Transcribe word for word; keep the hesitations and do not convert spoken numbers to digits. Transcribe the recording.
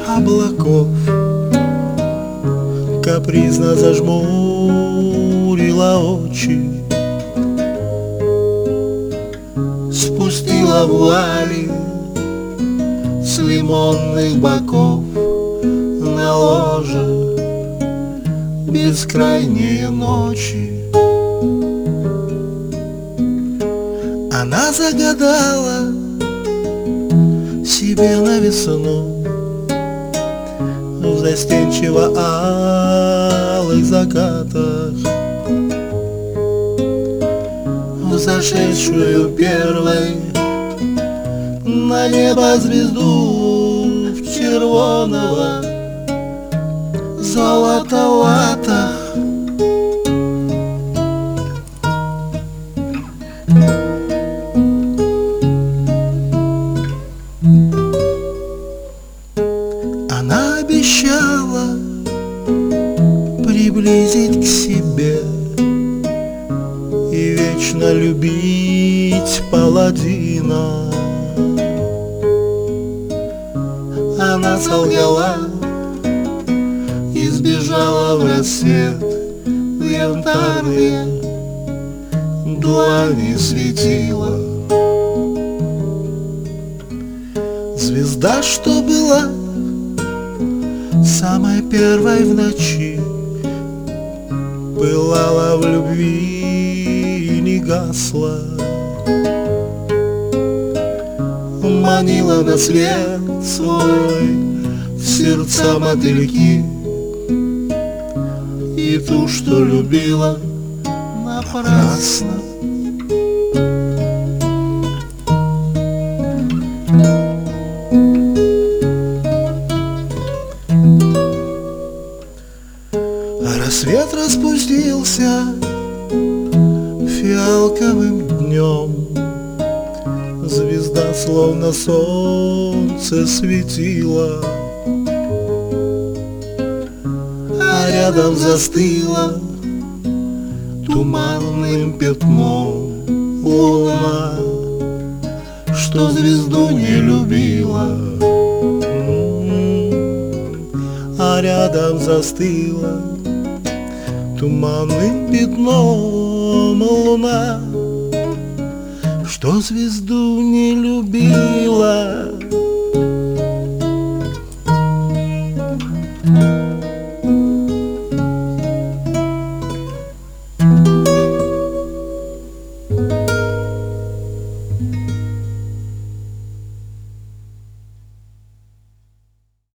облаков капризно зажмурила очи, спустила вуали с лимонных боков на ложе бескрайние ночи. Она загадала себе на весну в застенчиво-алых закатах, взошедшую первой на небо звезду в червоного золота латах. Она обещала приблизить к себе и вечно любить паладина. Она солгала и сбежала в рассвет в янтарные длани светила. Звезда, что была самой первой в ночи, пылала в любви и не гасла, манила на свет свой в сердца мотыльки, и ту, что любила, напрасно. Рассвет распустился фиалковым днем, звезда словно солнце светила, а рядом застыла туманным пятном луна, что звезду не любила. А рядом застыла туманным пятном луна, что звезду не любила.